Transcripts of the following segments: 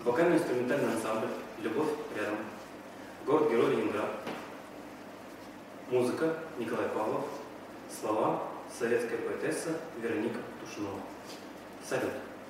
Вокально-инструментальный ансамбль «Любовь рядом», город-герой Ленинград, музыка Николай Павлов, слова советская поэтесса Вероника Тушнова. Салют.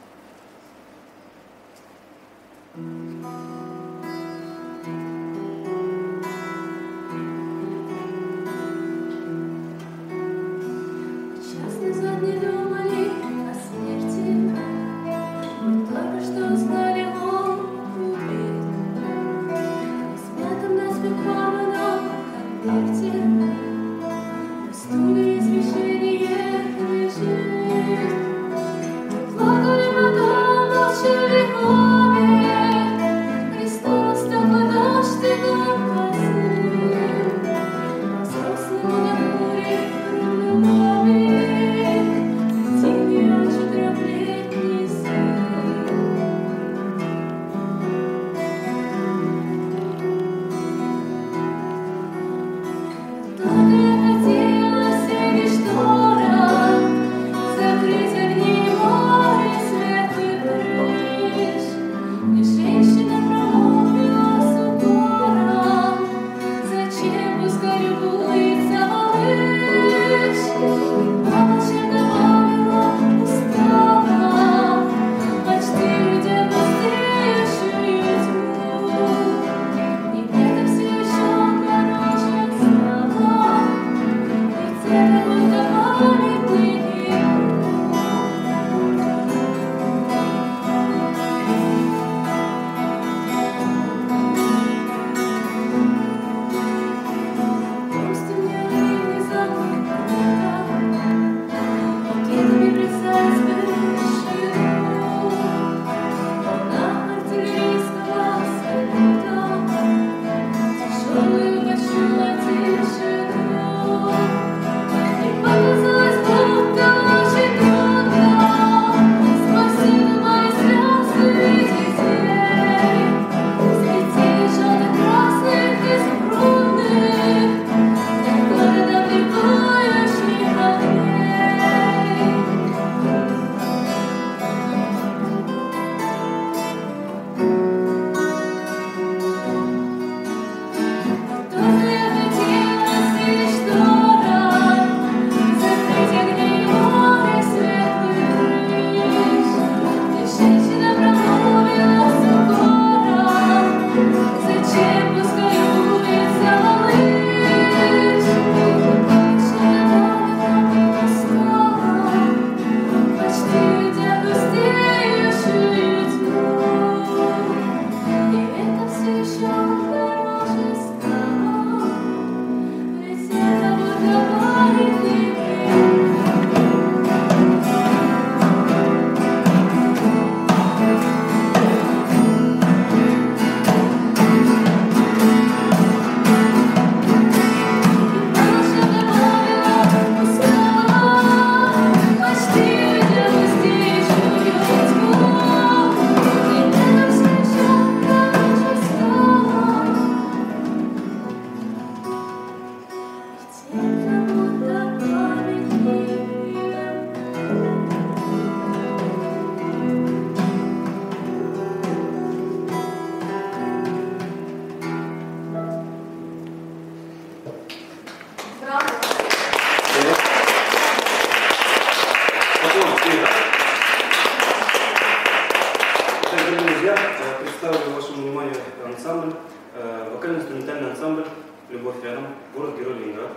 Вокально-инструментальный ансамбль «Любовь рядом», город-герой Ленинград.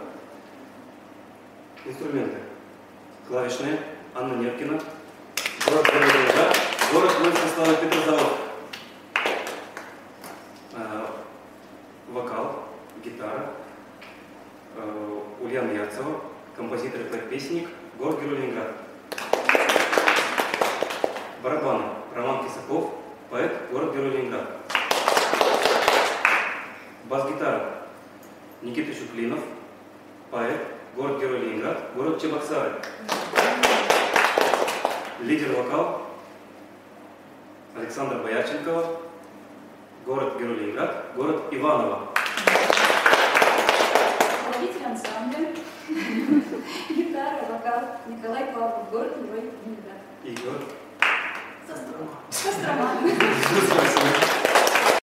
Инструменты. Клавишные Анна Неркина, город-герой Ленинград, город Владислава Петрозавод. Вокал, гитара Ульяна Ярцева, композитор и поэт-песенник, город-герой Ленинград. Барабаны Роман Кисаков, поэт, город-герой Ленинград. Бас-гитара Никита Щуклинов, поэт, город-герой Ленинград, город Чебоксары. Лидер-вокал Александра Боярченкова, город-герой Ленинград, город Иваново. Руководитель ансамбля, гитара, вокал Николай Павлов, город-герой Ленинград. И город Кострома.